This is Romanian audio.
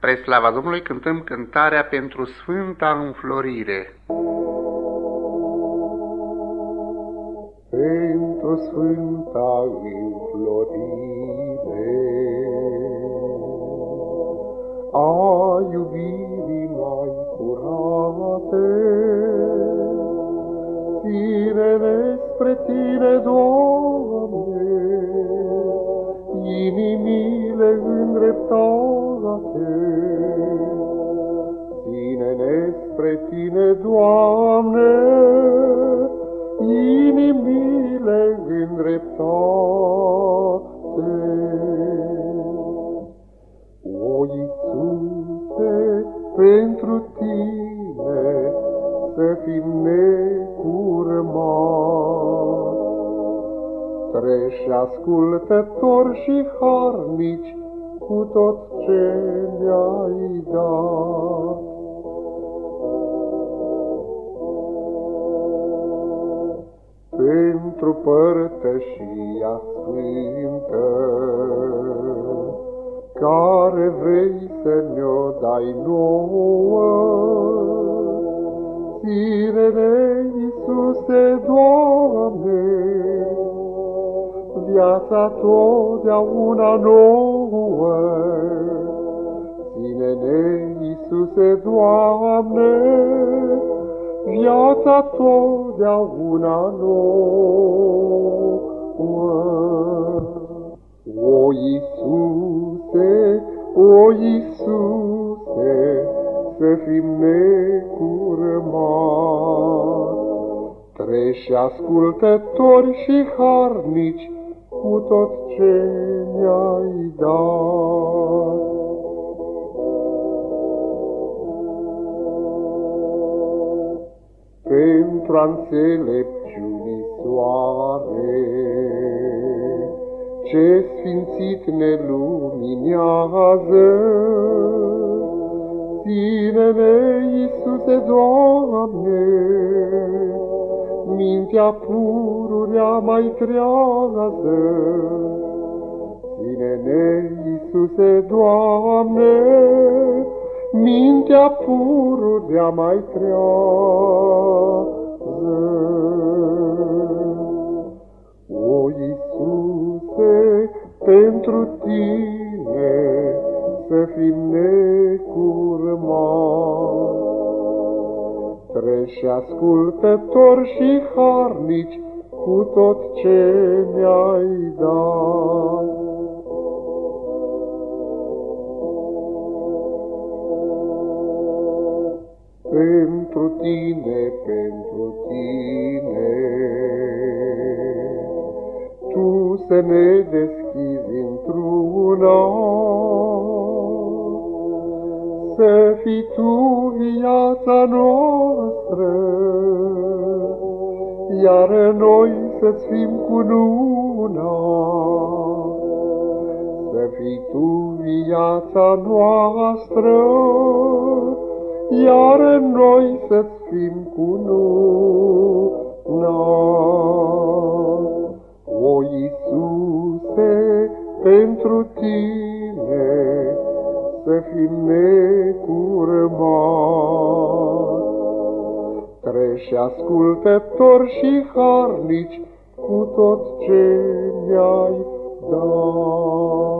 Spre slava Domnului cântăm cântarea pentru Sfânta Înflorire. Pentru Sfânta Înflorire a iubirii mai curate, ține-ne spre Tine, Doamne, inimile îndreptate. Ține-ne spre Tine, Doamne, inimile îndreptate. O, Iisuse, pentru Tine să fim necurmați, treși ascultători și harnici cu tot ce ne-ai dat. Pentru părtășia sfântă care vrei să ne-o dai nouă, ține-ne, Iisuse, Doamne, viața totdeauna nouă. Ține-ne, Iisuse, Doamne, viața totdeauna nouă. O, Iisuse, o, Iisuse, să fim necurmați, treși ascultători și harnici cu tot ce ne-ai dat. Pentru înțelepciunii soare, ce sfințit ne luminează, ține-ne, Iisuse, Doamne, mintea pururea mai trează. Ține-ne, Iisuse, Doamne, mintea pururea mai trează. O, Iisuse, pentru Tine să fim necurmați, treși ascultători și harnici cu tot ce ne-ai dat. Pentru Tine, Tu să ne deschizi într-una, să fii Tu viața noastră, iar noi să-ți fim cununa. Să fii Tu viața noastră, iar noi să-ți fim cununa. O, Iisuse, pentru Tine să fim necurmați, treși ascultători și harnici cu tot ce ne-ai dat.